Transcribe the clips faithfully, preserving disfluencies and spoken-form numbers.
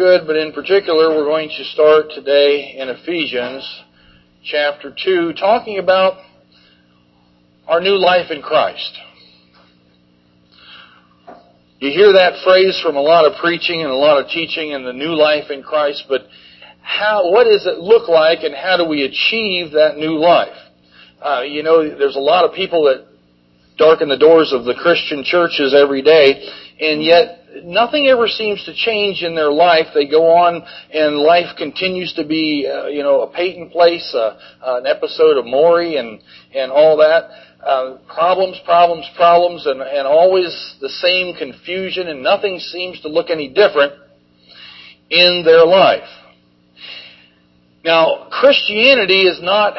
good, but in particular, we're going to start today in Ephesians chapter two, talking about our new life in Christ. You hear that phrase from a lot of preaching and a lot of teaching in the new life in Christ, but how? What does it look like, and how do we achieve that new life? Uh, you know, there's a lot of people that darken the doors of the Christian churches every day, and yet nothing ever seems to change in their life. They go on, and life continues to be, uh, you know, a Peyton Place, uh, uh, an episode of Maury, and and all that. Uh, problems, problems, problems, and, and always the same confusion, and nothing seems to look any different in their life. Now, Christianity is not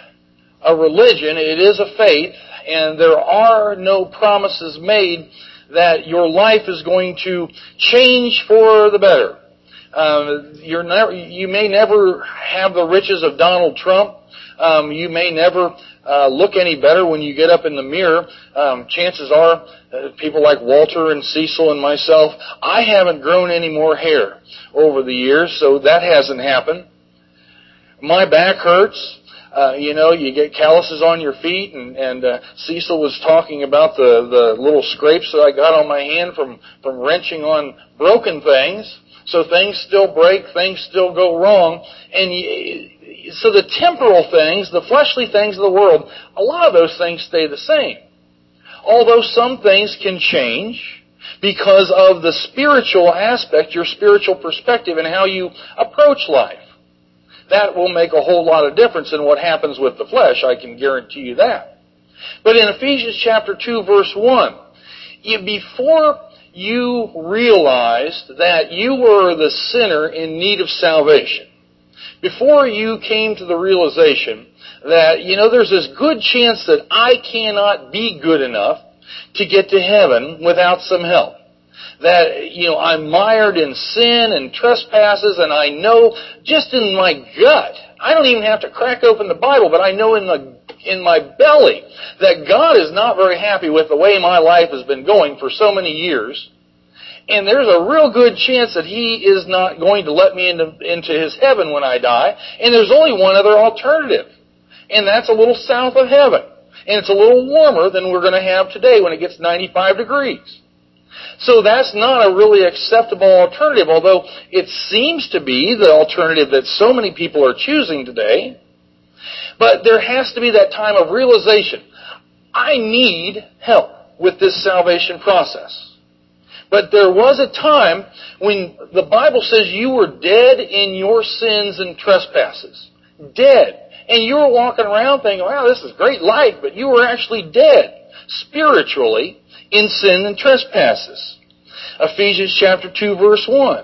a religion, it is a faith, and there are no promises made that your life is going to change for the better. Um, you're never, you may never have the riches of Donald Trump. Um, you may never uh, look any better when you get up in the mirror. Um, chances are, uh, people like Walter and Cecil and myself, I haven't grown any more hair over the years, so that hasn't happened. My back hurts. Uh, you know, you get calluses on your feet, and, and uh, Cecil was talking about the, the little scrapes that I got on my hand from, from wrenching on broken things. So things still break, things still go wrong. And you, so the temporal things, the fleshly things of the world, a lot of those things stay the same. Although some things can change because of the spiritual aspect, your spiritual perspective, and how you approach life. That will make a whole lot of difference in what happens with the flesh, I can guarantee you that. But in Ephesians chapter two, verse one, you, before you realized that you were the sinner in need of salvation, before you came to the realization that, you know, there's this good chance that I cannot be good enough to get to heaven without some help. That, you know, I'm mired in sin and trespasses, and I know just in my gut, I don't even have to crack open the Bible, but I know in the in my belly that God is not very happy with the way my life has been going for so many years. And there's a real good chance that He is not going to let me into, into His heaven when I die. And there's only one other alternative, and that's a little south of heaven. And it's a little warmer than we're going to have today when it gets ninety-five degrees. So that's not a really acceptable alternative, although it seems to be the alternative that so many people are choosing today. But there has to be that time of realization. I need help with this salvation process. But there was a time when the Bible says you were dead in your sins and trespasses. Dead. And you were walking around thinking, wow, this is great life, but you were actually dead spiritually in sin and trespasses. Ephesians chapter two, verse one.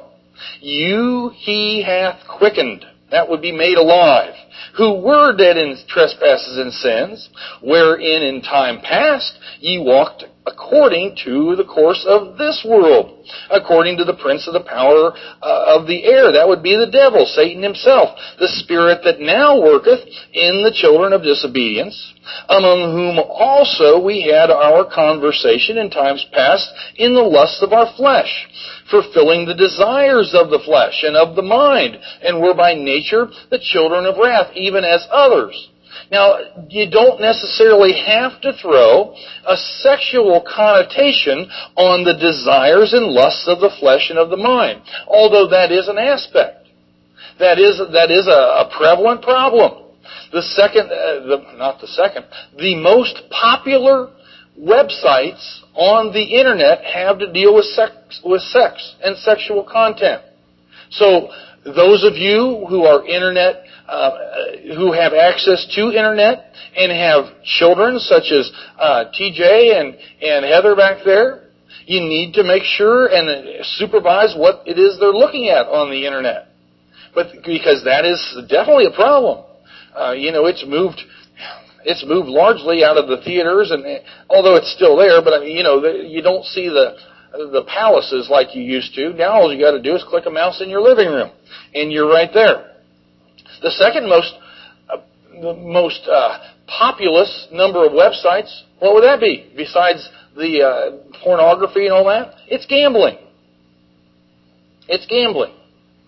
You He hath quickened, that would be made alive, who were dead in trespasses and sins, wherein in time past ye walked according to the course of this world, according to the prince of the power uh, of the air. That would be the devil, Satan himself, the spirit that now worketh in the children of disobedience, among whom also we had our conversation in times past in the lusts of our flesh, fulfilling the desires of the flesh and of the mind, and were by nature the children of wrath, even as others. Now, you don't necessarily have to throw a sexual connotation on the desires and lusts of the flesh and of the mind, although that is an aspect. That is that is a, a prevalent problem. The second, uh, the, not the second, the most popular websites on the internet have to deal with sex, with sex and sexual content. So those of you who are internet, uh, who have access to internet and have children such as uh, T J and, and Heather back there, you need to make sure and supervise what it is they're looking at on the internet. But because that is definitely a problem. Uh, you know, it's moved, it's moved largely out of the theaters, and although it's still there, but I mean, you know, the, you don't see the the palaces like you used to. Now all you got to do is click a mouse in your living room, and you're right there. The second most, uh, the most uh, populous number of websites, what would that be? Besides the uh, pornography and all that, it's gambling. It's gambling.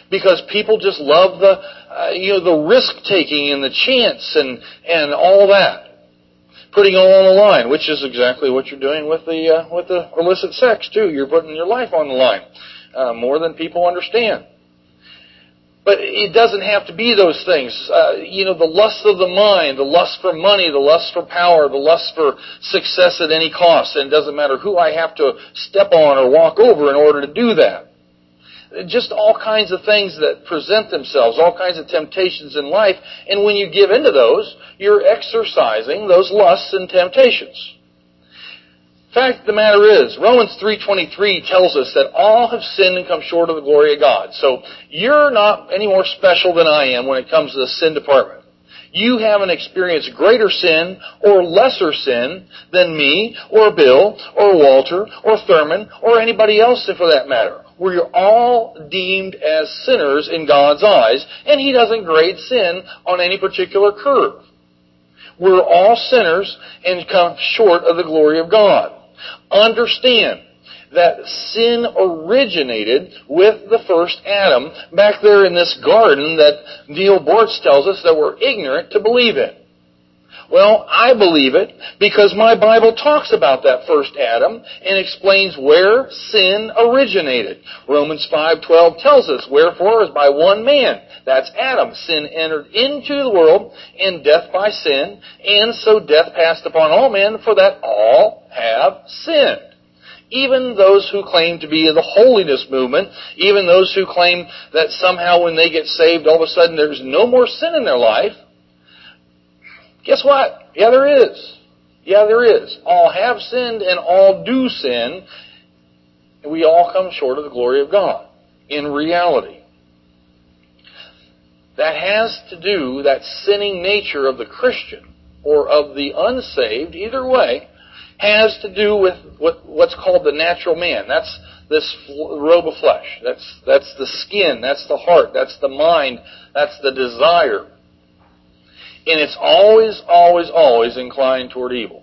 because people just love the, uh, you know, the risk-taking and the chance and, and all that. Putting all on the line, which is exactly what you're doing with the, uh, with the illicit sex, too. You're putting your life on the line, uh, more than people understand. But it doesn't have to be those things. Uh, you know, the lust of the mind, the lust for money, the lust for power, the lust for success at any cost. And it doesn't matter who I have to step on or walk over in order to do that. Just all kinds of things that present themselves, all kinds of temptations in life. And when you give into those, you're exercising those lusts and temptations. Fact of the matter is, Romans three twenty-three tells us that all have sinned and come short of the glory of God. So you're not any more special than I am when it comes to the sin department. You haven't experienced greater sin or lesser sin than me or Bill or Walter or Thurman or anybody else for that matter. We're all deemed as sinners in God's eyes, and He doesn't grade sin on any particular curve. We're all sinners and come short of the glory of God. Understand that sin originated with the first Adam back there in this garden that Neil Bortz tells us that we're ignorant to believe in. Well, I believe it because my Bible talks about that first Adam and explains where sin originated. Romans five twelve tells us, wherefore as by one man, that's Adam, sin entered into the world, and death by sin, and so death passed upon all men, for that all have sinned. Even those who claim to be in the holiness movement, even those who claim that somehow when they get saved, all of a sudden there's no more sin in their life, guess what? Yeah, there is. Yeah, there is. All have sinned and all do sin. And we all come short of the glory of God in reality. That has to do, that sinning nature of the Christian or of the unsaved, either way, has to do with what, what's called the natural man. That's this robe of flesh. That's, that's the skin. That's the heart. That's the mind. That's the desire. And it's always, always, always inclined toward evil.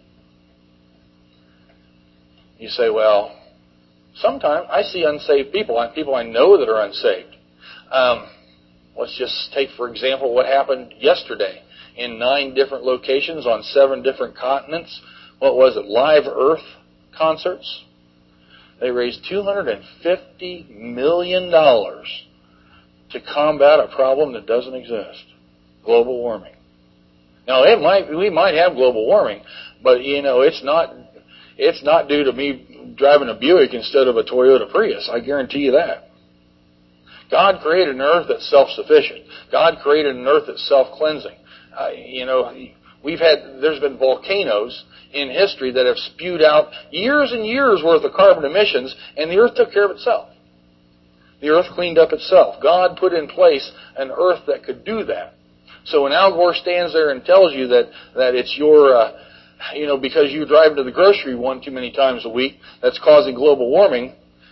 You say, well, sometimes I see unsaved people, people I know that are unsaved. Um, let's just take, for example, what happened yesterday in nine different locations on seven different continents. What was it? Live Earth concerts. They raised two hundred fifty million dollars to combat a problem that doesn't exist. Global warming. Now, it might, we might have global warming, but, you know, it's not, it's not due to me driving a Buick instead of a Toyota Prius. I guarantee you that. God created an earth that's self-sufficient. God created an earth that's self-cleansing. Uh, you know, we've had, there's been volcanoes in history that have spewed out years and years worth of carbon emissions, and the earth took care of itself. The earth cleaned up itself. God put in place an earth that could do that. So when Al Gore stands there and tells you that, that it's your, uh, you know, because you drive to the grocery one too many times a week, that's causing global warming,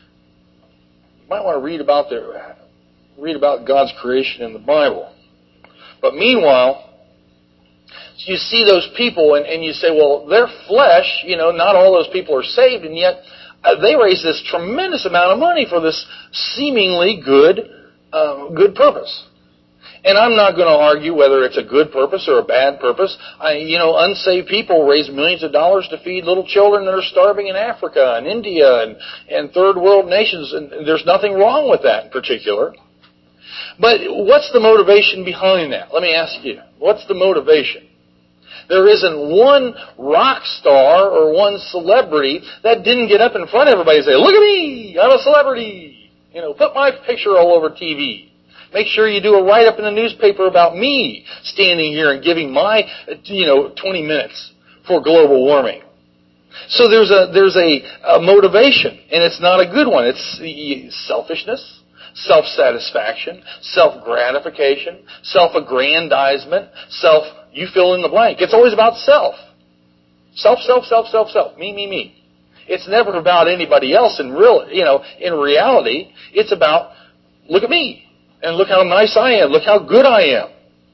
you might want to read about the, read about God's creation in the Bible. But meanwhile, you see those people and, and you say, well, their flesh, you know, not all those people are saved, and yet uh, they raise this tremendous amount of money for this seemingly good, uh, good purpose. And I'm not going to argue whether it's a good purpose or a bad purpose. I, you know, unsaved people raise millions of dollars to feed little children that are starving in Africa and India and, and third world nations, and there's nothing wrong with that in particular. But what's the motivation behind that? Let me ask you. What's the motivation? There isn't one rock star or one celebrity that didn't get up in front of everybody and say, look at me, I'm a celebrity. You know, put my picture all over T V. Make sure you do a write-up in the newspaper about me standing here and giving my, you know, twenty minutes for global warming. So there's a there's a, a motivation, and it's not a good one. It's selfishness, self-satisfaction, self-gratification, self-aggrandizement, self, you fill in the blank. It's always about self. Self, self, self, self, self. Me, me, me. It's never about anybody else in real, you know, in reality. It's about, look at me. And look how nice I am. Look how good I am.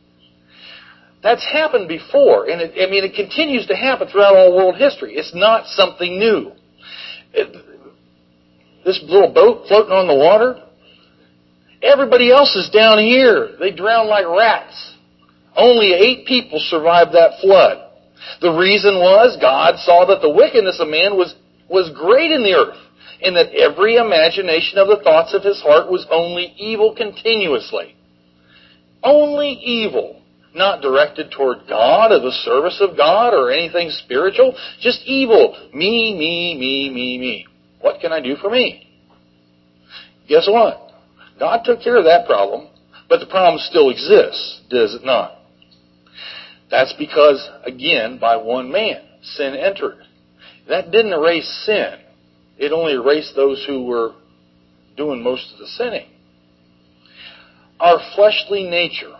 That's happened before. And it, I mean, it continues to happen throughout all world history. It's not something new. It, this little boat floating on the water, Everybody else is down here. They drown like rats. Only eight people survived that flood. The reason was God saw that the wickedness of man was, was great in the earth, and that every imagination of the thoughts of his heart was only evil continuously. Only evil. Not directed toward God or the service of God or anything spiritual. Just evil. Me, me, me, me, me. What can I do for me? Guess what? God took care of that problem, but the problem still exists, does it not? That's because, again, by one man, sin entered. That didn't erase sin. It only erased those who were doing most of the sinning. Our fleshly nature.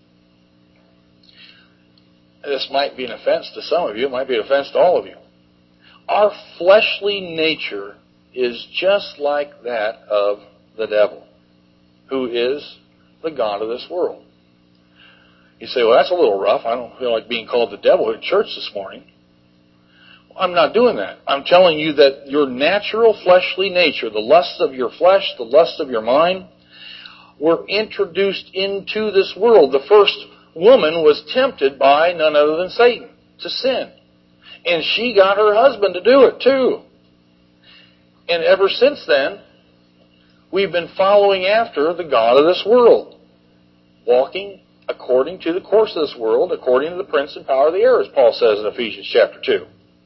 This might be an offense to some of you. It might be an offense to all of you. Our fleshly nature is just like that of the devil, who is the god of this world. You say, well, that's a little rough. I don't feel like being called the devil in church this morning. I'm not doing that. I'm telling you that your natural fleshly nature, the lusts of your flesh, the lusts of your mind, were introduced into this world. The first woman was tempted by none other than Satan to sin. And she got her husband to do it too. And ever since then, we've been following after the god of this world, walking according to the course of this world, according to the prince and power of the air, as Paul says in Ephesians chapter two.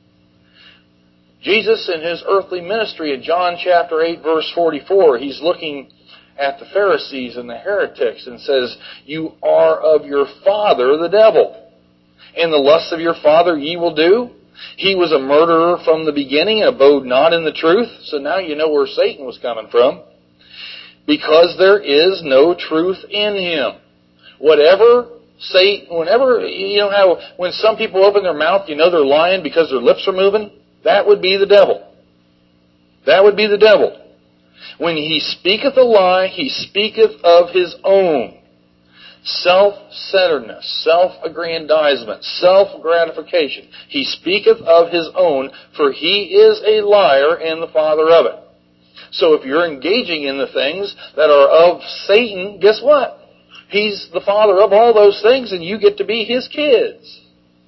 Jesus, in his earthly ministry in John chapter eight, verse forty-four, he's looking at the Pharisees and the heretics and says, you are of your father, the devil, and the lusts of your father ye will do. He was a murderer from the beginning and abode not in the truth. So now you know where Satan was coming from. Because there is no truth in him. Whatever Satan, whenever, you know how when some people open their mouth, you know they're lying because their lips are moving? That would be the devil. That would be the devil. When he speaketh a lie, he speaketh of his own. Self-centeredness, self-aggrandizement, self-gratification. He speaketh of his own, for he is a liar and the father of it. So if you're engaging in the things that are of Satan, guess what? He's the father of all those things, and you get to be his kids.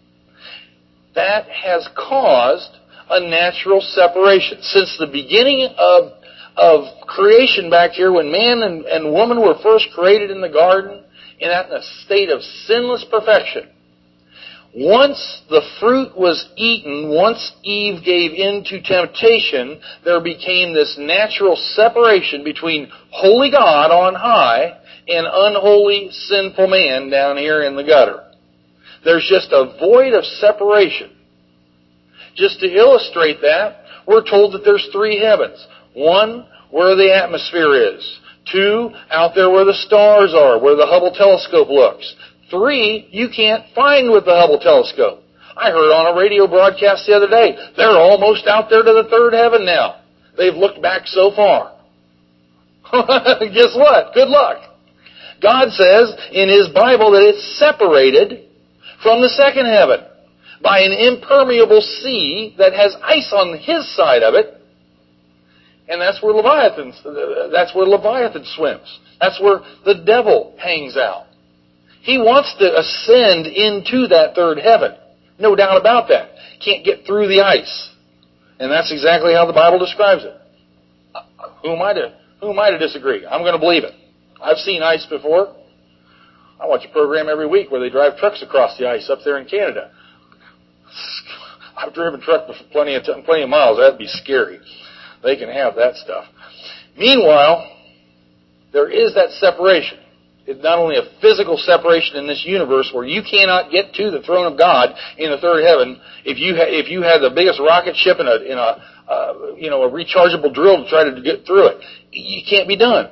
That has caused a natural separation. Since the beginning of, of creation back here, when man and, and woman were first created in the garden, in a state of sinless perfection, once the fruit was eaten, once Eve gave in to temptation, there became this natural separation between holy God on high and unholy, sinful man down here in the gutter. There's just a void of separation. Just to illustrate that, we're told that there's three heavens. One, where the atmosphere is. Two, out there where the stars are, where the Hubble telescope looks. Three, you can't find with the Hubble telescope. I heard on a radio broadcast the other day, they're almost out there to the third heaven now. They've looked back so far. Guess what? Good luck. God says in His Bible that it's separated from the second heaven by an impermeable sea that has ice on His side of it. And that's where Leviathan, that's where Leviathan swims. That's where the devil hangs out. He wants to ascend into that third heaven. No doubt about that. Can't get through the ice. And that's exactly how the Bible describes it. Who am I to, who am I to disagree? I'm going to believe it. I've seen ice before. I watch a program every week where they drive trucks across the ice up there in Canada. I've driven truck for plenty of time, plenty of miles. That'd be scary. They can have that stuff. Meanwhile, there is that separation. It's not only a physical separation in this universe where you cannot get to the throne of God in the third heaven. If you ha- if you had the biggest rocket ship in a in a uh, you know a rechargeable drill to try to get through it, you can't be done.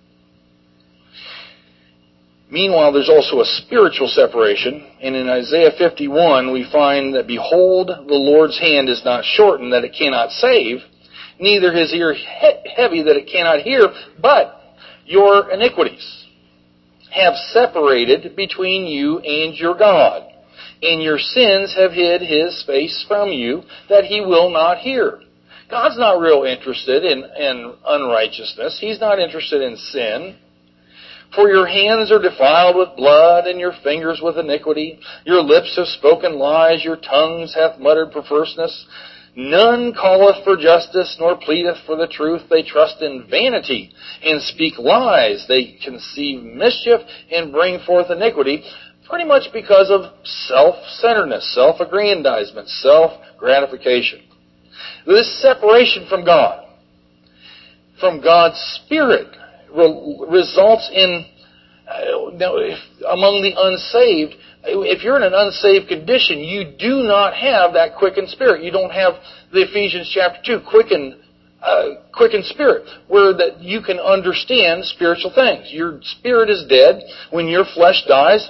Meanwhile, there's also a spiritual separation, and in Isaiah fifty-one we find that, behold, the Lord's hand is not shortened that it cannot save, neither his ear he- heavy that it cannot hear, but your iniquities have separated between you and your God, and your sins have hid His face from you, that He will not hear. God's not real interested in, in unrighteousness. He's not interested in sin. For your hands are defiled with blood, and your fingers with iniquity. Your lips have spoken lies, your tongues hath muttered perverseness. None calleth for justice, nor pleadeth for the truth. They trust in vanity, and speak lies. They conceive mischief, and bring forth iniquity, pretty much because of self-centeredness, self-aggrandizement, self-gratification. This separation from God, from God's Spirit, re- results in, uh, now, if, among the unsaved, if you're in an unsaved condition, you do not have that quickened spirit. You don't have the Ephesians chapter two, quickened, uh, quickened spirit, where that you can understand spiritual things. Your spirit is dead. When your flesh dies,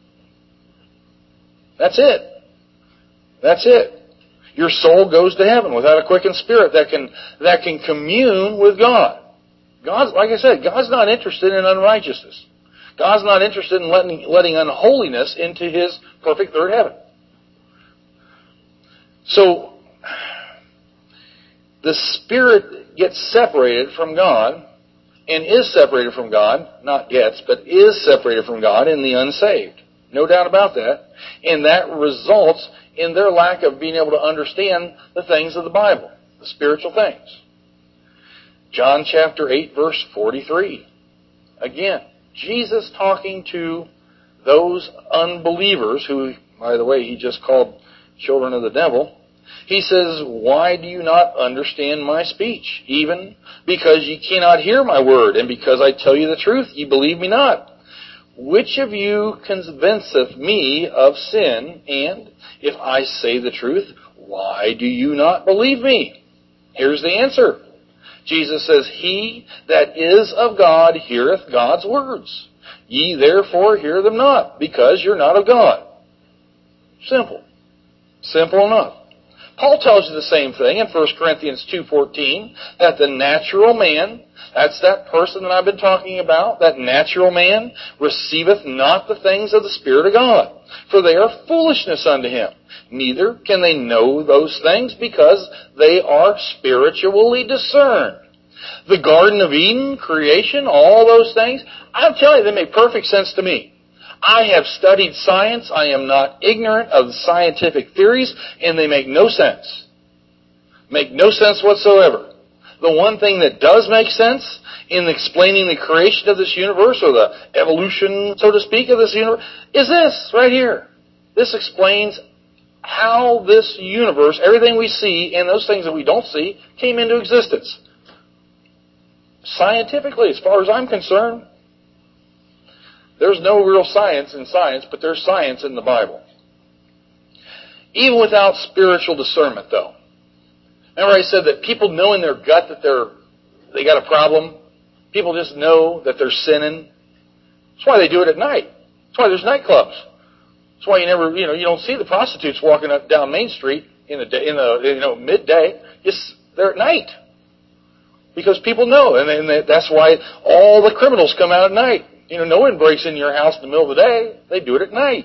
that's it. That's it. Your soul goes to heaven without a quickened spirit that can that can commune with God. God's, like I said, God's not interested in unrighteousness. God's not interested in letting, letting unholiness into His perfect third heaven. So, the Spirit gets separated from God, and is separated from God, not gets, but is separated from God in the unsaved. No doubt about that. And that results in their lack of being able to understand the things of the Bible, the spiritual things. John chapter eight, verse forty-three. Again, Jesus talking to those unbelievers who, by the way, He just called children of the devil. He says, why do you not understand my speech? Even because ye cannot hear my word, and because I tell you the truth, ye believe me not. Which of you convinceth me of sin? And if I say the truth, why do you not believe me? Here's the answer. Jesus says, he that is of God heareth God's words. Ye therefore hear them not, because you're not of God. Simple. Simple enough. Paul tells you the same thing in First Corinthians two fourteen, that the natural man, that's that person that I've been talking about, that natural man receiveth not the things of the Spirit of God, for they are foolishness unto him. Neither can they know those things, because they are spiritually discerned. The Garden of Eden, creation, all those things, I'm telling you, they make perfect sense to me. I have studied science. I am not ignorant of the scientific theories, and they make no sense. Make no sense whatsoever. The one thing that does make sense in explaining the creation of this universe, or the evolution, so to speak, of this universe, is this right here. This explains how this universe, everything we see and those things that we don't see, came into existence. Scientifically, as far as I'm concerned, there's no real science in science, but there's science in the Bible. Even without spiritual discernment, though. Remember I said that people know in their gut that they're they got a problem? People just know that they're sinning. That's why they do it at night. That's why there's nightclubs. That's why you never, you know, you don't see the prostitutes walking up down Main Street in the day, in the you know midday. Just they're at night because people know, and, and that's why all the criminals come out at night. You know, no one breaks into your house in the middle of the day. They do it at night.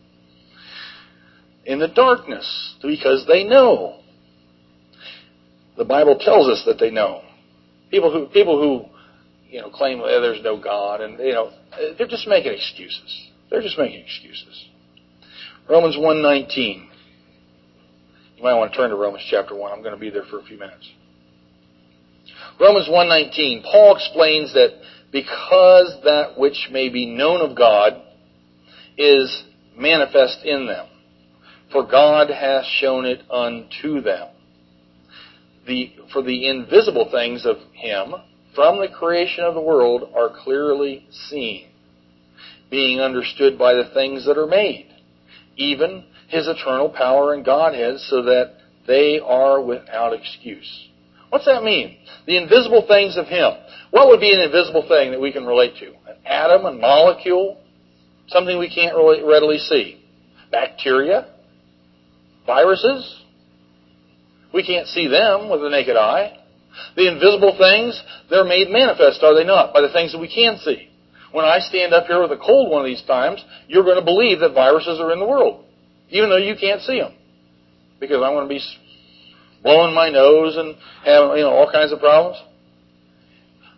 In the darkness. Because they know. The Bible tells us that they know. People who, people who, you know, claim well, there's no God, and, you know, they're just making excuses. They're just making excuses. Romans one nineteen. You might want to turn to Romans chapter one. I'm going to be there for a few minutes. Romans one nineteen. Paul explains that because that which may be known of God is manifest in them, for God hath shown it unto them. The, for the invisible things of Him from the creation of the world are clearly seen, being understood by the things that are made, even His eternal power and Godhead, so that they are without excuse. What's that mean? The invisible things of Him. What would be an invisible thing that we can relate to? An atom, a molecule, something we can't really readily see. Bacteria, viruses. We can't see them with the naked eye. The invisible things, they're made manifest, are they not, by the things that we can see. When I stand up here with a cold one of these times, you're going to believe that viruses are in the world, even though you can't see them. Because I'm going to be blowing my nose and having, you know, all kinds of problems.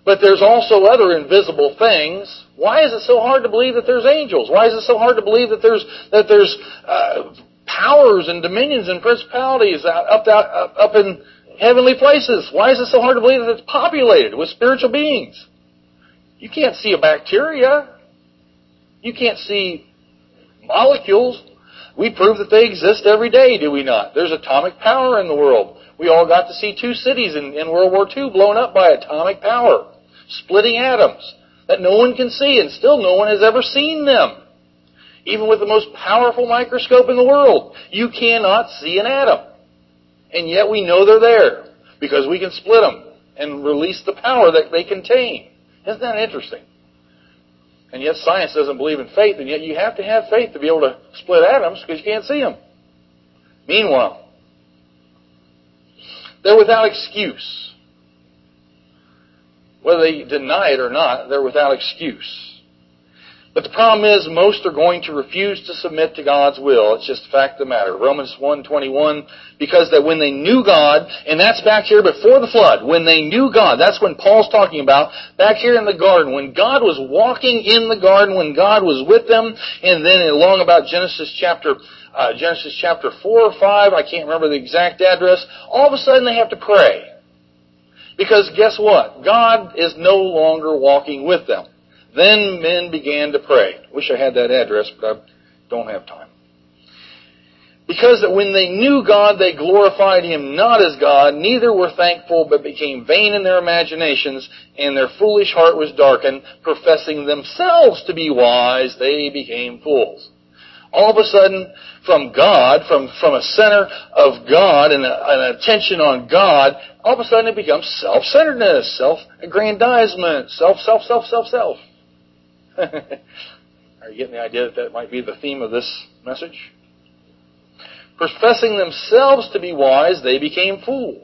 But there's also other invisible things. Why is it so hard to believe that there's angels? Why is it so hard to believe that there's that there's uh, powers and dominions and principalities up, up, up in heavenly places? Why is it so hard to believe that it's populated with spiritual beings? You can't see a bacteria. You can't see molecules. We prove that they exist every day, do we not? There's atomic power in the world. We all got to see two cities in, in World War Two blown up by atomic power, splitting atoms that no one can see, and still no one has ever seen them. Even with the most powerful microscope in the world, you cannot see an atom. And yet we know they're there because we can split them and release the power that they contain. Isn't that interesting? And yet science doesn't believe in faith, and yet you have to have faith to be able to split atoms because you can't see them. Meanwhile, they're without excuse. Whether they deny it or not, they're without excuse. But the problem is most are going to refuse to submit to God's will. It's just a fact of the matter. Romans one twenty-one, because that when they knew God, and that's back here before the flood, when they knew God, that's when Paul's talking about, back here in the garden, when God was walking in the garden, when God was with them, and then along about Genesis chapter uh, Genesis chapter four or five, I can't remember the exact address, all of a sudden they have to pray. Because guess what? God is no longer walking with them. Then men began to pray. Wish I had that address, but I don't have time. Because that when they knew God, they glorified Him not as God, neither were thankful, but became vain in their imaginations, and their foolish heart was darkened, professing themselves to be wise, they became fools. All of a sudden, from God, from, from a center of God and a, an attention on God, all of a sudden it becomes self-centeredness, self-aggrandizement, self, self, self, self, self. Are you getting the idea that that might be the theme of this message? Professing themselves to be wise, they became fools.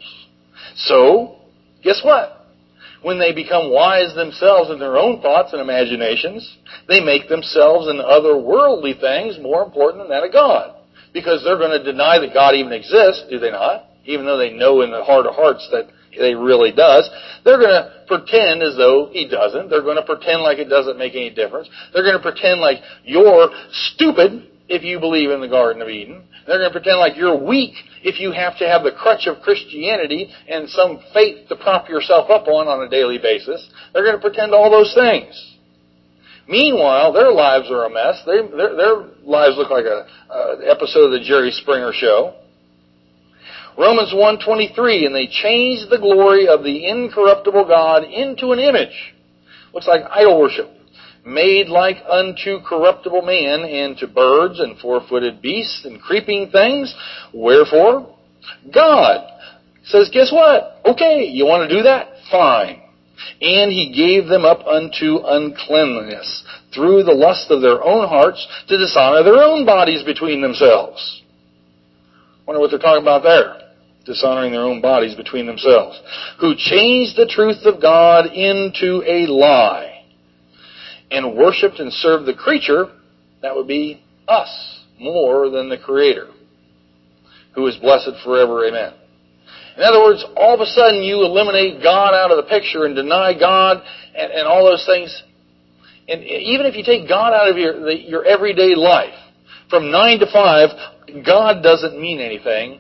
So, guess what? When they become wise themselves in their own thoughts and imaginations, they make themselves and other worldly things more important than that of God. Because they're going to deny that God even exists, do they not? Even though they know in the heart of hearts that He really does. They're going to pretend as though He doesn't. They're going to pretend like it doesn't make any difference. They're going to pretend like you're stupid if you believe in the Garden of Eden. They're going to pretend like you're weak if you have to have the crutch of Christianity and some faith to prop yourself up on on a daily basis. They're going to pretend all those things. Meanwhile, their lives are a mess. They, their, their lives look like an episode of the Jerry Springer Show. Romans one twenty-three, and they changed the glory of the incorruptible God into an image. Looks like idol worship. Made like unto corruptible man, and to birds and four-footed beasts and creeping things. Wherefore, God says, guess what? Okay, you want to do that? Fine. And He gave them up unto uncleanliness through the lust of their own hearts to dishonor their own bodies between themselves. Wonder what they're talking about there. Dishonoring their own bodies between themselves. Who changed the truth of God into a lie, and worshipped and served the creature, that would be us, more than the Creator, who is blessed forever. Amen. In other words, all of a sudden you eliminate God out of the picture and deny God and, and all those things. And even if you take God out of your, the, your everyday life, from nine to five, God doesn't mean anything.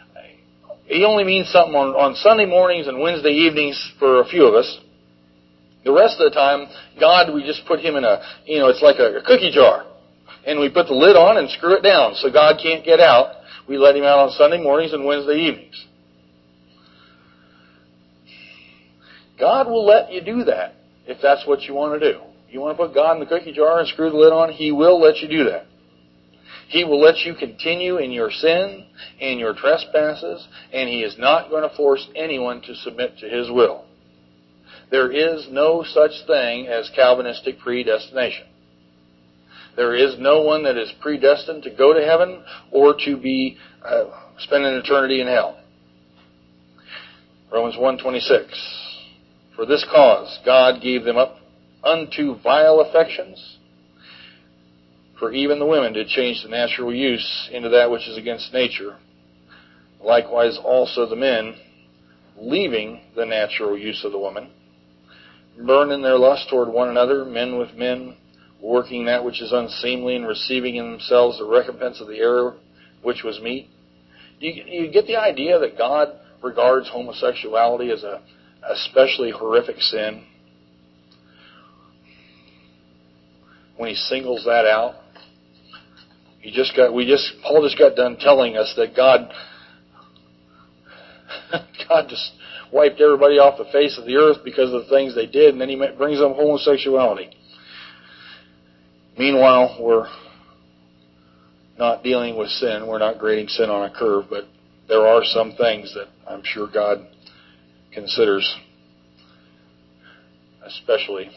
He only means something on, on Sunday mornings and Wednesday evenings for a few of us. The rest of the time, God, we just put Him in a, you know, it's like a, a cookie jar. And we put the lid on and screw it down so God can't get out. We let Him out on Sunday mornings and Wednesday evenings. God will let you do that if that's what you want to do. You want to put God in the cookie jar and screw the lid on, He will let you do that. He will let you continue in your sin and your trespasses, and He is not going to force anyone to submit to His will. There is no such thing as Calvinistic predestination. There is no one that is predestined to go to heaven or to be uh, spend an eternity in hell. Romans one twenty-six. For this cause God gave them up unto vile affections. For even the women did change the natural use into that which is against nature. Likewise also the men, leaving the natural use of the woman, burn in their lust toward one another, men with men, working that which is unseemly and receiving in themselves the recompense of the error which was meet. Do you, you get the idea that God regards homosexuality as a especially horrific sin when He singles that out? He just got. We just. Paul just got done telling us that God, God just wiped everybody off the face of the earth because of the things they did, and then He brings up homosexuality. Meanwhile, we're not dealing with sin. We're not grading sin on a curve, but there are some things that I'm sure God considers especially,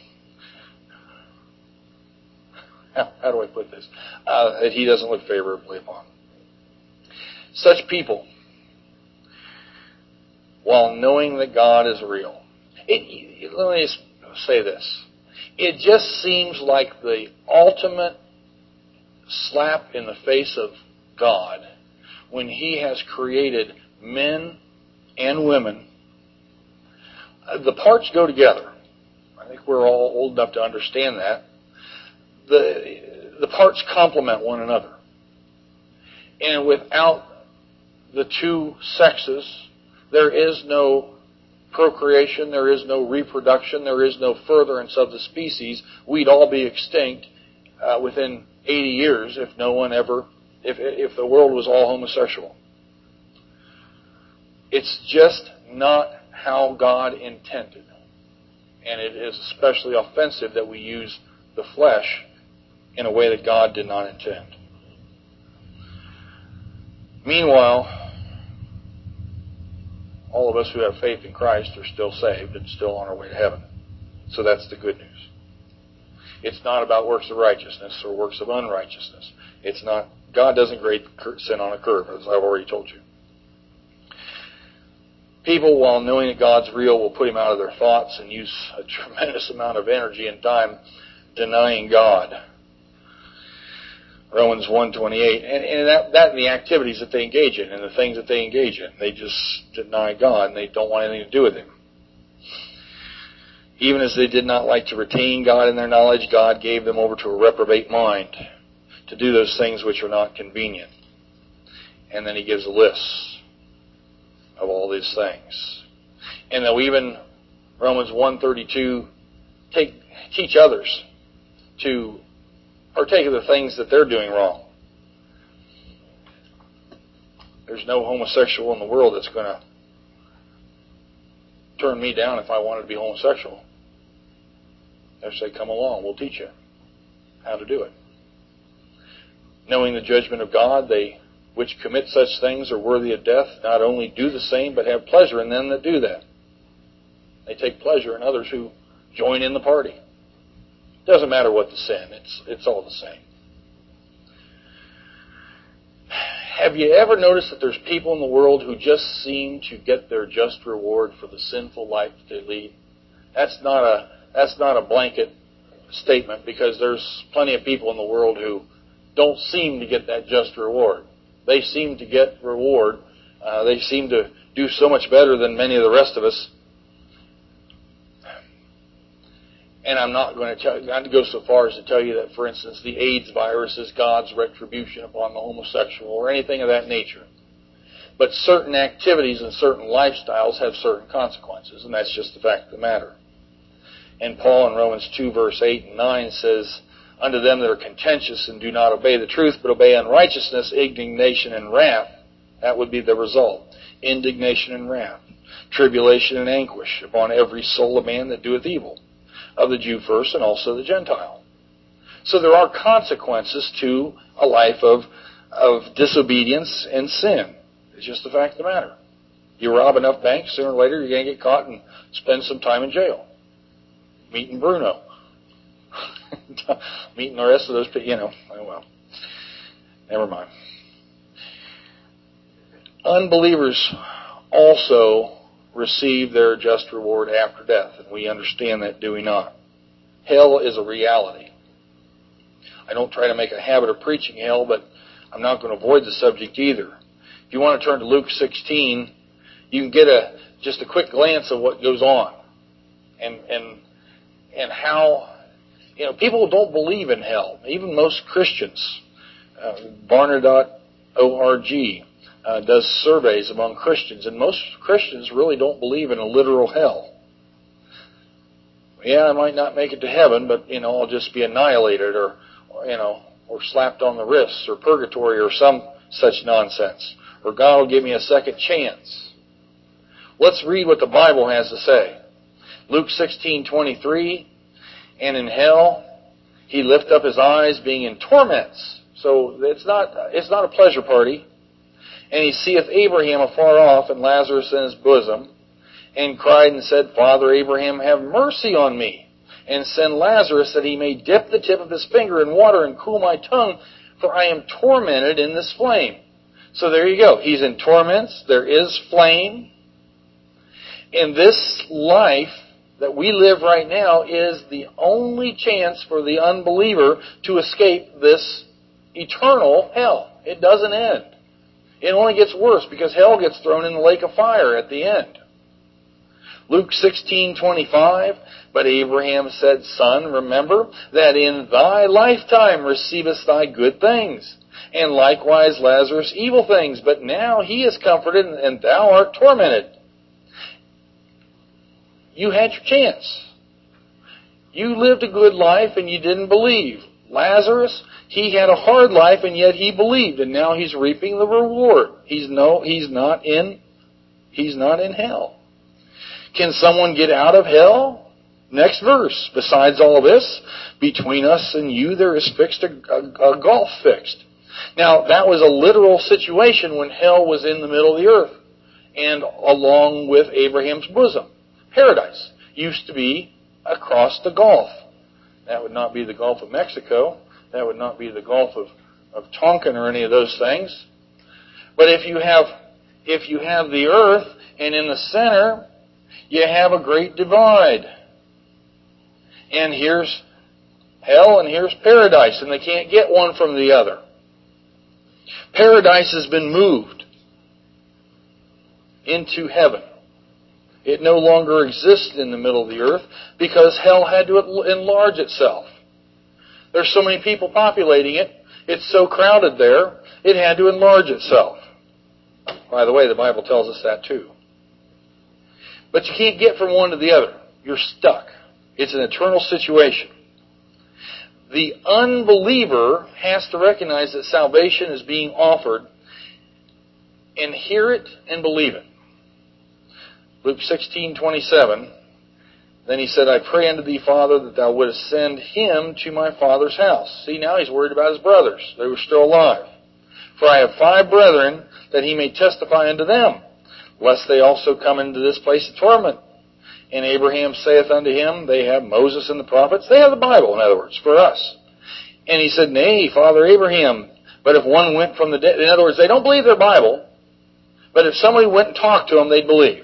how, how do I put this, uh, that He doesn't look favorably upon. Such people, while knowing that God is real, it, it, let me just say this. It just seems like the ultimate slap in the face of God when He has created men and women. The parts go together. I think we're all old enough to understand that. The, the parts complement one another. And without the two sexes, there is no procreation, there is no reproduction, there is no furtherance of the species. We'd all be extinct uh, within eighty years if no one ever, if if the world was all homosexual. It's just not how God intended. And it is especially offensive that we use the flesh in a way that God did not intend. Meanwhile, all of us who have faith in Christ are still saved and still on our way to heaven. So that's the good news. It's not about works of righteousness or works of unrighteousness. It's not. God doesn't grade sin on a curve, as I've already told you. People, while knowing that God's real, will put Him out of their thoughts and use a tremendous amount of energy and time denying God. Romans one twenty-eight, and, and that, that and the activities that they engage in and the things that they engage in. They just deny God and they don't want anything to do with Him. Even as they did not like to retain God in their knowledge, God gave them over to a reprobate mind to do those things which are not convenient. And then He gives a list of all these things. And they'll even, Romans one thirty-two, take, teach others to partake of the things that they're doing wrong. There's no homosexual in the world that's going to turn me down if I wanted to be homosexual. They'll say, come along, we'll teach you how to do it. Knowing the judgment of God, they which commit such things are worthy of death, not only do the same, but have pleasure in them that do that. They take pleasure in others who join in the party. Doesn't matter what the sin, it's it's all the same. Have you ever noticed that there's people in the world who just seem to get their just reward for the sinful life that they lead? That's not a that's not a blanket statement, because there's plenty of people in the world who don't seem to get that just reward. They seem to get reward. Uh, they seem to do so much better than many of the rest of us. And I'm not going to tell, not to go so far as to tell you that, for instance, the AIDS virus is God's retribution upon the homosexual or anything of that nature. But certain activities and certain lifestyles have certain consequences, and that's just the fact of the matter. And Paul in Romans two, verse eight and nine says, unto them that are contentious and do not obey the truth, but obey unrighteousness, indignation and wrath. That would be the result. Indignation and wrath. Tribulation and anguish upon every soul of man that doeth evil, of the Jew first and also the Gentile. So there are consequences to a life of, of disobedience and sin. It's just the fact of the matter. You rob enough banks, sooner or later you're going to get caught and spend some time in jail. Meeting Bruno. Meeting the rest of those people, you know, oh well. Never mind. Unbelievers also receive their just reward after death, and we understand that, do we not? Hell is a reality. I don't try to make a habit of preaching hell, but I'm not going to avoid the subject either. If you want to turn to Luke sixteen, you can get a just a quick glance of what goes on. And and and how, you know, people don't believe in hell. Even most Christians. Uh, Barna dot org uh, does surveys among Christians, and most Christians really don't believe in a literal hell. Yeah, I might not make it to heaven, but, you know, I'll just be annihilated or, or, you know, or slapped on the wrists or purgatory or some such nonsense. Or God will give me a second chance. Let's read what the Bible has to say. Luke sixteen twenty-three, and in hell he lift up his eyes, being in torments. So it's not it's not a pleasure party. And he seeth Abraham afar off, and Lazarus in his bosom, and cried and said, Father Abraham, have mercy on me, and send Lazarus that he may dip the tip of his finger in water and cool my tongue, for I am tormented in this flame. So there you go. He's in torments. There is flame. And this life that we live right now is the only chance for the unbeliever to escape this eternal hell. It doesn't end. It only gets worse because hell gets thrown in the lake of fire at the end. Luke sixteen twenty-five, but Abraham said, Son, remember that in thy lifetime receivest thy good things, and likewise Lazarus evil things, but now he is comforted, and thou art tormented. You had your chance. You lived a good life and you didn't believe. Lazarus, he had a hard life and yet he believed, and now he's reaping the reward. He's no, he's not in, he's not in hell. Can someone get out of hell? Next verse. Besides all this, between us and you there is fixed a, a, a gulf fixed. Now that was a literal situation when hell was in the middle of the earth, and along with Abraham's bosom. Paradise used to be across the Gulf. That would not be the Gulf of Mexico. That would not be the Gulf of, of Tonkin or any of those things. But if you have if you have the earth, and in the center you have a great divide. And here's hell and here's paradise, and they can't get one from the other. Paradise has been moved into heaven. It no longer exists in the middle of the earth because hell had to enlarge itself. There's so many people populating it. It's so crowded there, it had to enlarge itself. By the way, the Bible tells us that too. But you can't get from one to the other. You're stuck. It's an eternal situation. The unbeliever has to recognize that salvation is being offered and hear it and believe it. Luke sixteen twenty-seven, then he said, I pray unto thee, Father, that thou wouldest send him to my father's house. See, now he's worried about his brothers. They were still alive. For I have five brethren, that he may testify unto them, lest they also come into this place of torment. And Abraham saith unto him, they have Moses and the prophets. They have the Bible, in other words, for us. And he said, Nay, Father Abraham, but if one went from the dead. In other words, they don't believe their Bible, but if somebody went and talked to them, they'd believe.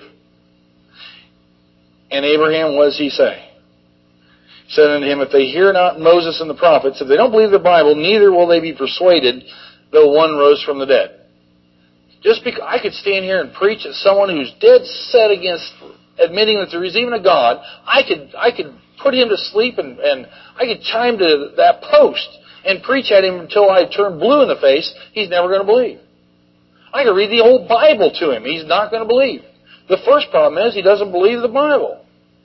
And Abraham, what does he say? He said unto him, if they hear not Moses and the prophets, if they don't believe the Bible, neither will they be persuaded, though one rose from the dead. Just because I could stand here and preach at someone who's dead set against admitting that there is even a God, I could I could put him to sleep and, and I could chime to that post and preach at him until I turn blue in the face. He's never going to believe. I could read the whole Bible to him. He's not going to believe. The first problem is he doesn't believe the Bible.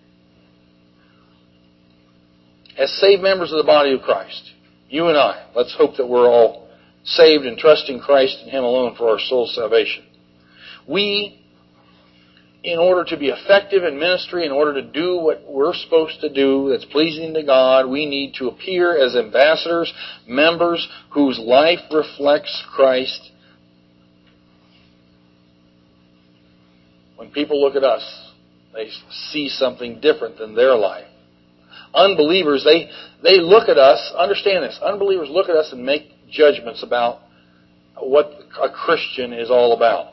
As saved members of the body of Christ, you and I, let's hope that we're all saved and trusting Christ and Him alone for our soul's salvation. We, in order to be effective in ministry, in order to do what we're supposed to do that's pleasing to God, we need to appear as ambassadors, members whose life reflects Christ. When people look at us, they see something different than their life. Unbelievers, they, they look at us, understand this, unbelievers look at us and make judgments about what a Christian is all about.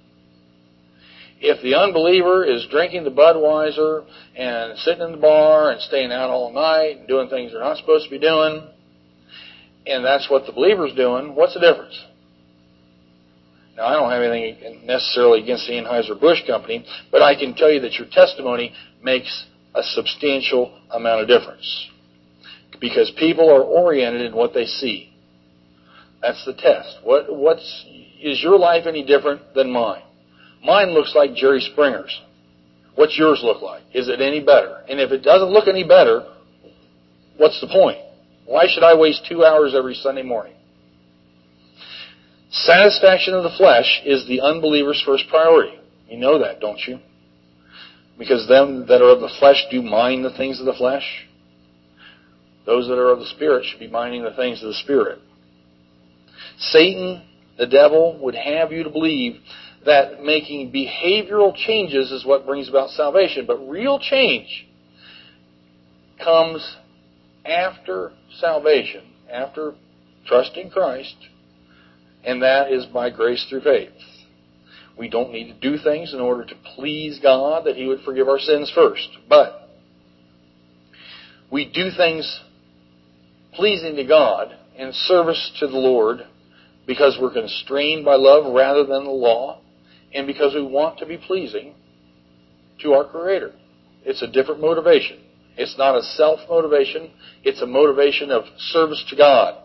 If the unbeliever is drinking the Budweiser and sitting in the bar and staying out all night and doing things they're not supposed to be doing, and that's what the believer's doing, what's the difference? Now, I don't have anything necessarily against the Anheuser-Busch Company, but I can tell you that your testimony makes a substantial amount of difference. Because people are oriented in what they see. That's the test. What what's is your life any different than mine? Mine looks like Jerry Springer's. What's yours look like? Is it any better? And if it doesn't look any better, what's the point? Why should I waste two hours every Sunday morning? Satisfaction of the flesh is the unbeliever's first priority. You know that, don't you? Because them that are of the flesh do mind the things of the flesh. Those that are of the Spirit should be minding the things of the Spirit. Satan, the devil, would have you to believe that making behavioral changes is what brings about salvation. But real change comes after salvation, after trusting Christ, and that is by grace through faith. We don't need to do things in order to please God, that He would forgive our sins first. But we do things pleasing to God in service to the Lord because we're constrained by love rather than the law, and because we want to be pleasing to our Creator. It's a different motivation. It's not a self-motivation. It's a motivation of service to God.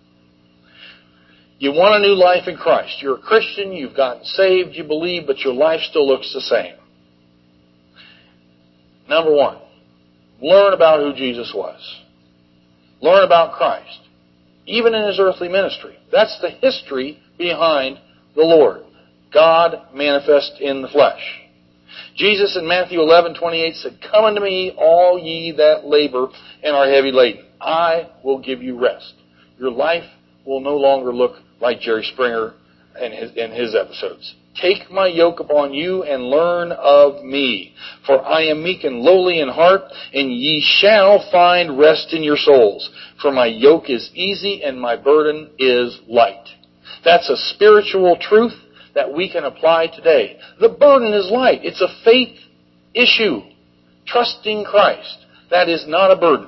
You want a new life in Christ. You're a Christian, you've gotten saved, you believe, but your life still looks the same. Number one, learn about who Jesus was. Learn about Christ. Even in His earthly ministry. That's the history behind the Lord. God manifest in the flesh. Jesus in Matthew eleven twenty-eight said, "Come unto me, all ye that labor and are heavy laden. I will give you rest." Your life will no longer look like Jerry Springer and his, and his episodes. "Take my yoke upon you and learn of me. For I am meek and lowly in heart, and ye shall find rest in your souls. For my yoke is easy and my burden is light." That's a spiritual truth that we can apply today. The burden is light. It's a faith issue. Trusting Christ. That is not a burden.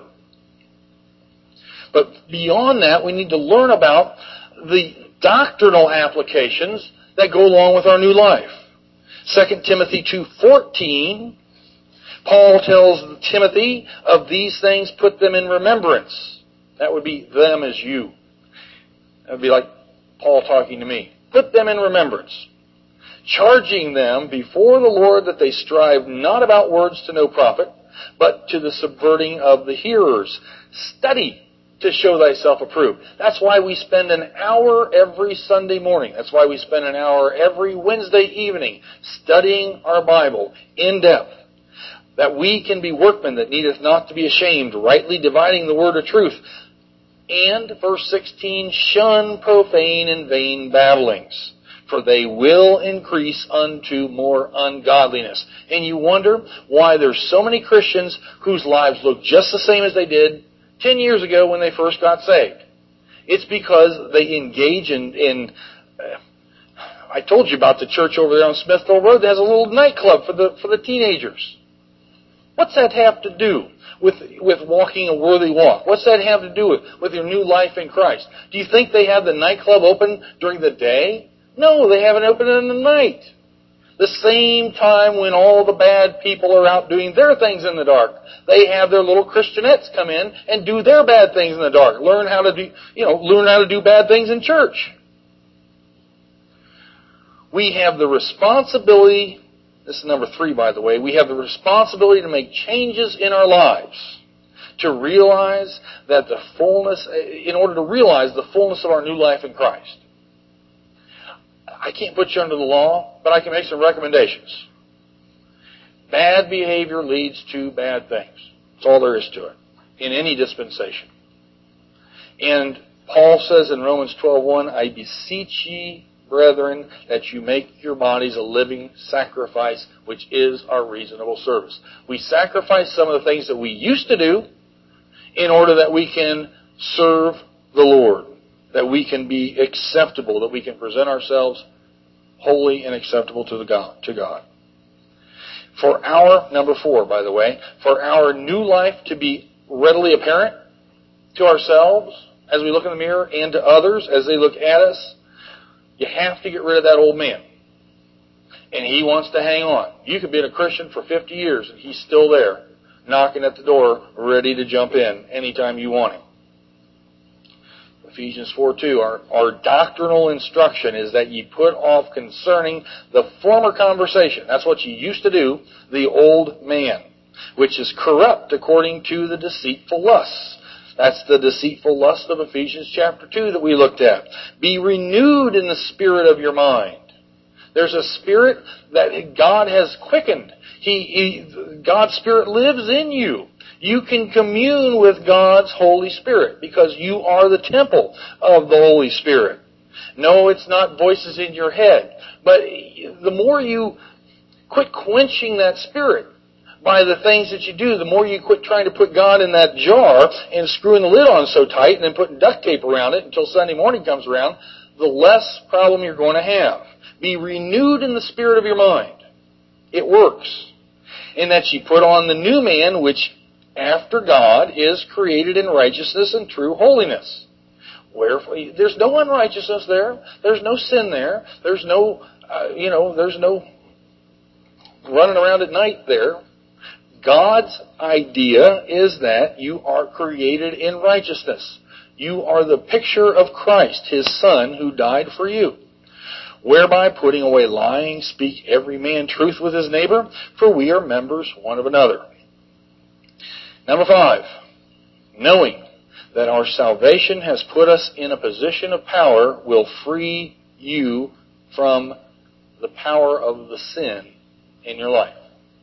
But beyond that, we need to learn about the doctrinal applications that go along with our new life. Second Timothy two fourteen, Paul tells Timothy, "Of these things put them in remembrance." That would be them as you. That would be like Paul talking to me. Put them in remembrance, charging them before the Lord that they strive not about words to no profit, but to the subverting of the hearers. Study to show thyself approved. That's why we spend an hour every Sunday morning. That's why we spend an hour every Wednesday evening studying our Bible in depth. That we can be workmen that needeth not to be ashamed, rightly dividing the word of truth. And, verse sixteen, shun profane and vain babblings, for they will increase unto more ungodliness. And you wonder why there's so many Christians whose lives look just the same as they did ten years ago when they first got saved. It's because they engage in, in uh, I told you about the church over there on Smithville Road that has a little nightclub for the for the teenagers. What's that have to do with with walking a worthy walk? What's that have to do with, with your new life in Christ? Do you think they have the nightclub open during the day? No, they have it open in the night. The same time when all the bad people are out doing their things in the dark. They have their little Christianettes come in and do their bad things in the dark. Learn how to do, you know, learn how to do bad things in church. We have the responsibility, this is number three, by the way, we have the responsibility to make changes in our lives to realize that the fullness, in order to realize the fullness of our new life in Christ. I can't put you under the law, but I can make some recommendations. Bad behavior leads to bad things. That's all there is to it in any dispensation. And Paul says in Romans twelve one, "I beseech ye, brethren, that you make your bodies a living sacrifice, which is our reasonable service." We sacrifice some of the things that we used to do in order that we can serve the Lord, that we can be acceptable, that we can present ourselves holy and acceptable to the God, to God. For our, number four, by the way, for our new life to be readily apparent to ourselves as we look in the mirror and to others as they look at us, you have to get rid of that old man. And he wants to hang on. You could be a Christian for fifty years and he's still there. knocking at the door, ready to jump in anytime you want him. Ephesians four two, our, our doctrinal instruction is that ye put off concerning the former conversation. That's what you used to do, the old man, which is corrupt according to the deceitful lusts. That's the deceitful lust of Ephesians chapter two that we looked at. Be renewed in the spirit of your mind. There's a spirit that God has quickened. He, he, God's Spirit lives in you. You can commune with God's Holy Spirit because you are the temple of the Holy Spirit. No, it's not voices in your head. But the more you quit quenching that Spirit by the things that you do, the more you quit trying to put God in that jar and screwing the lid on so tight and then putting duct tape around it until Sunday morning comes around, the less problem you're going to have. Be renewed in the spirit of your mind. It works. In that you put on the new man, which after God is created in righteousness and true holiness. Wherefore, there's no unrighteousness there. There's no sin there. There's no, uh, you know, there's no running around at night there. God's idea is that you are created in righteousness. You are the picture of Christ, His Son, who died for you. Whereby, putting away lying, speak every man truth with his neighbor, for we are members one of another. Number five, knowing that our salvation has put us in a position of power will free you from the power of the sin in your life.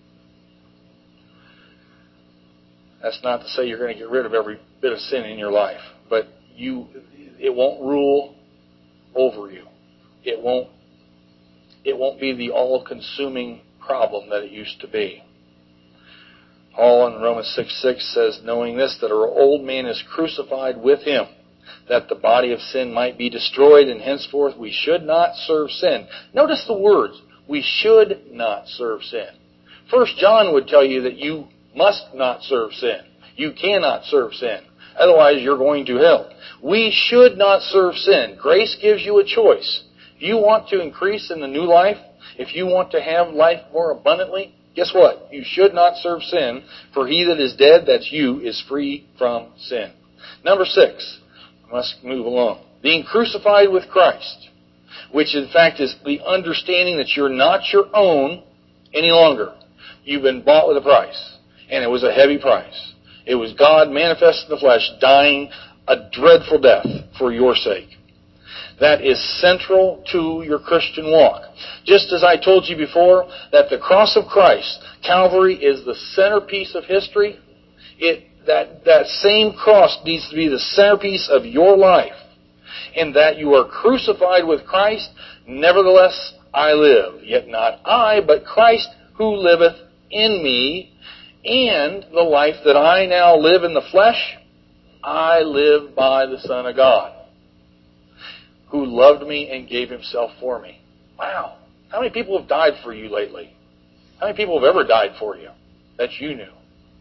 That's not to say you're going to get rid of every bit of sin in your life, but you, it won't rule over you. It won't, it won't be the all-consuming problem that it used to be. Paul in Romans six six says, knowing this, that our old man is crucified with him, that the body of sin might be destroyed, and henceforth we should not serve sin. Notice the words, we should not serve sin. First John would tell you that you must not serve sin. You cannot serve sin. Otherwise, you're going to hell. We should not serve sin. Grace gives you a choice. If you want to increase in the new life, if you want to have life more abundantly, guess what? You should not serve sin, for he that is dead, that's you, is free from sin. Number six, I must move along. Being crucified with Christ, which in fact is the understanding that you're not your own any longer. You've been bought with a price, and it was a heavy price. It was God manifest in the flesh, dying a dreadful death for your sake. That is central to your Christian walk. Just as I told you before, that the cross of Christ, Calvary, is the centerpiece of history, it, that, that same cross needs to be the centerpiece of your life. And that you are crucified with Christ, nevertheless I live. Yet not I, but Christ who liveth in me. And the life that I now live in the flesh, I live by the Son of God, who loved me and gave himself for me. Wow. How many people have died for you lately? How many people have ever died for you that you knew?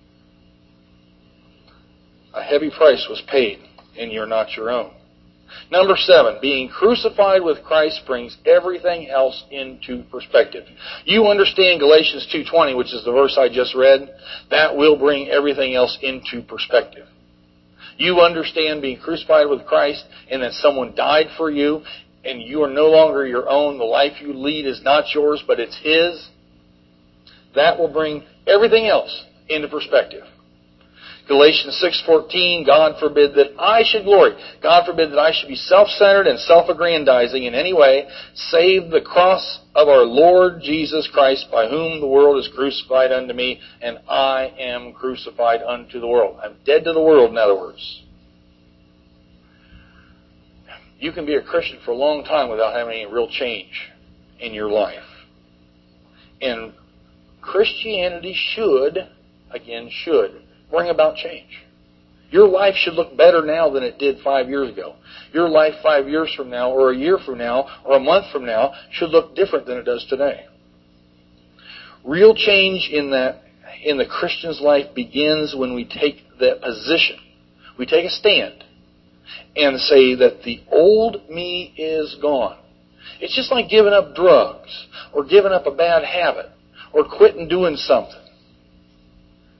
A heavy price was paid, and you're not your own. Number seven, being crucified with Christ brings everything else into perspective. You understand Galatians two twenty, which is the verse I just read. That will bring everything else into perspective. You understand being crucified with Christ and that someone died for you and you are no longer your own. The life you lead is not yours, but it's His. That will bring everything else into perspective. Galatians six fourteen, God forbid that I should glory. God forbid that I should be self-centered and self-aggrandizing in any way, save the cross of our Lord Jesus Christ, by whom the world is crucified unto me, and I am crucified unto the world. I'm dead to the world, in other words. You can be a Christian for a long time without having any real change in your life. And Christianity should, again, should, bring about change. Your life should look better now than it did five years ago. Your life five years from now, or a year from now, or a month from now, should look different than it does today. Real change in that, in the Christian's life begins when we take that position. We take a stand and say that the old me is gone. It's just like giving up drugs, or giving up a bad habit, or quitting doing something.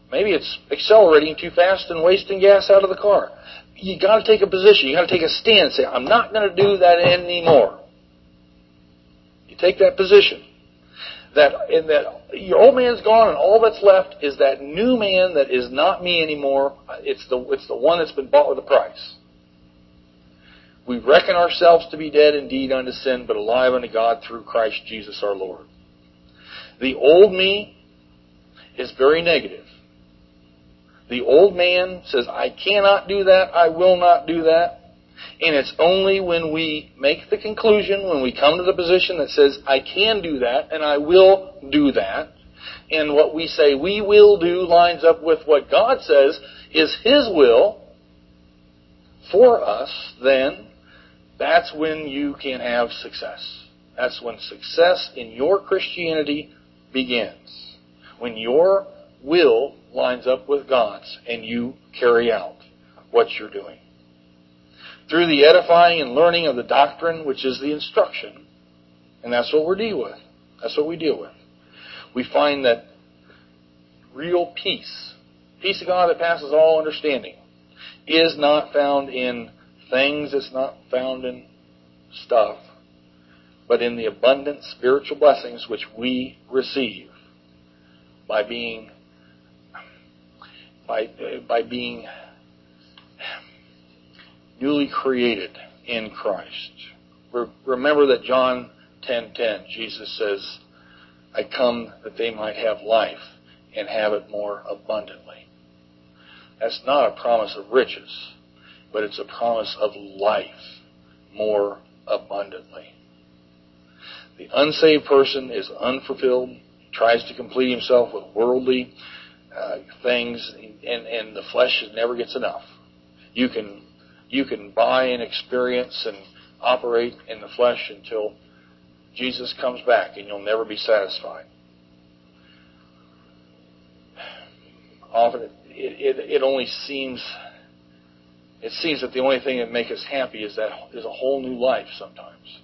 Maybe it's accelerating too fast and wasting gas out of the car. You got to take a position. You got to take a stand and say, I'm not going to do that anymore. You take that position. That in that your old man's gone, and all that's left is that new man that is not me anymore. It's the it's the one that's been bought with a price. We reckon ourselves to be dead indeed unto sin, but alive unto God through Christ Jesus our Lord. The old me is very negative. The old man says, I cannot do that, I will not do that. And it's only when we make the conclusion, when we come to the position that says, I can do that, and I will do that, and what we say we will do lines up with what God says is His will for us, then that's when you can have success. That's when success in your Christianity begins. When your will lines up with God's and you carry out what you're doing. Through the edifying and learning of the doctrine, which is the instruction, and that's what we're deal with. That's what we deal with. We find that real peace, peace of God that passes all understanding, is not found in things, it's not found in stuff, but in the abundant spiritual blessings which we receive by being by by being newly created in Christ. Remember that John ten ten, Jesus says, I come that they might have life and have it more abundantly. That's not a promise of riches, but it's a promise of life more abundantly. The unsaved person is unfulfilled, tries to complete himself with worldly uh, things, and, and the flesh never gets enough. You can you can buy and experience and operate in the flesh until Jesus comes back, and you'll never be satisfied. Often it, it, it only seems it seems that the only thing that makes us happy is that is a whole new life sometimes.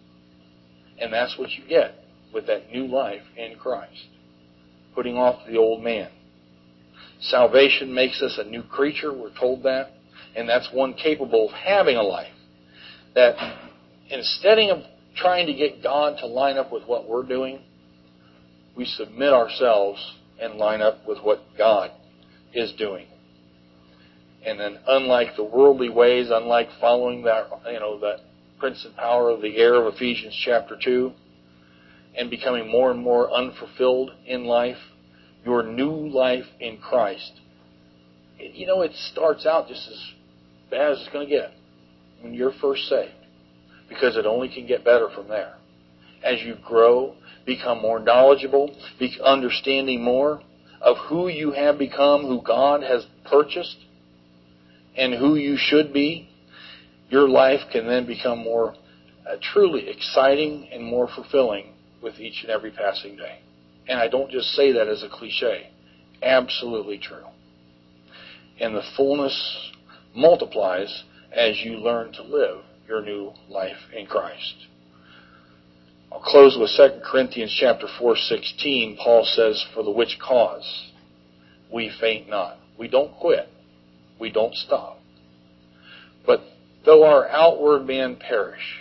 And that's what you get with that new life in Christ. Putting off the old man. Salvation makes us a new creature, we're told that. And that's one capable of having a life. That instead of trying to get God to line up with what we're doing, we submit ourselves and line up with what God is doing. And then, unlike the worldly ways, unlike following that, you know, that prince and power of the air of Ephesians chapter two, and becoming more and more unfulfilled in life, your new life in Christ, you know, it starts out just as bad as it's going to get when you're first saved, because it only can get better from there. As you grow, become more knowledgeable, be understanding more of who you have become, who God has purchased, and who you should be, your life can then become more uh, truly exciting and more fulfilling with each and every passing day. And I don't just say that as a cliche. Absolutely true. And the fullness multiplies as you learn to live your new life in Christ. I'll close with Second Corinthians chapter four sixteen. Paul says, for the which cause we faint not. We don't quit. We don't stop. But though our outward man perish,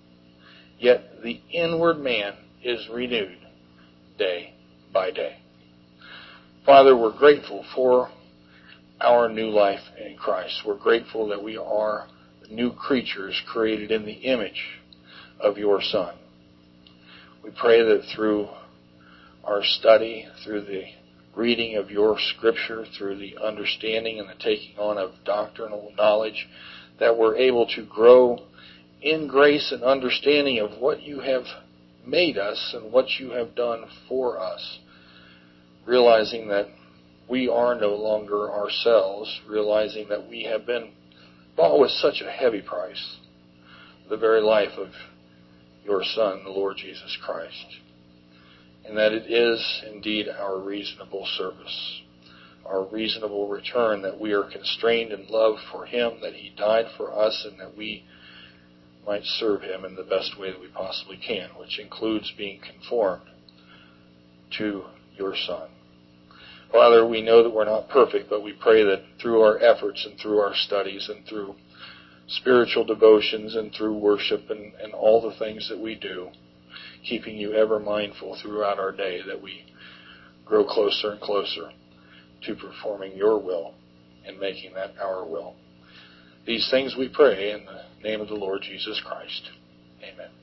yet the inward man is renewed day by day. Father, we're grateful for our new life in Christ. We're grateful that we are new creatures created in the image of your Son. We pray that through our study, through the reading of your Scripture, through the understanding and the taking on of doctrinal knowledge, that we're able to grow in grace and understanding of what you have made us and what you have done for us, realizing that we are no longer ourselves, realizing that we have been bought with such a heavy price, the very life of your Son, the Lord Jesus Christ, and that it is indeed our reasonable service, our reasonable return, that we are constrained in love for Him, that He died for us, and that we might serve Him in the best way that we possibly can, which includes being conformed to your Son. Father, we know that we're not perfect, but we pray that through our efforts and through our studies and through spiritual devotions and through worship and, and all the things that we do, keeping you ever mindful throughout our day, that we grow closer and closer to performing your will and making that our will. These things we pray in the name of the Lord Jesus Christ. Amen.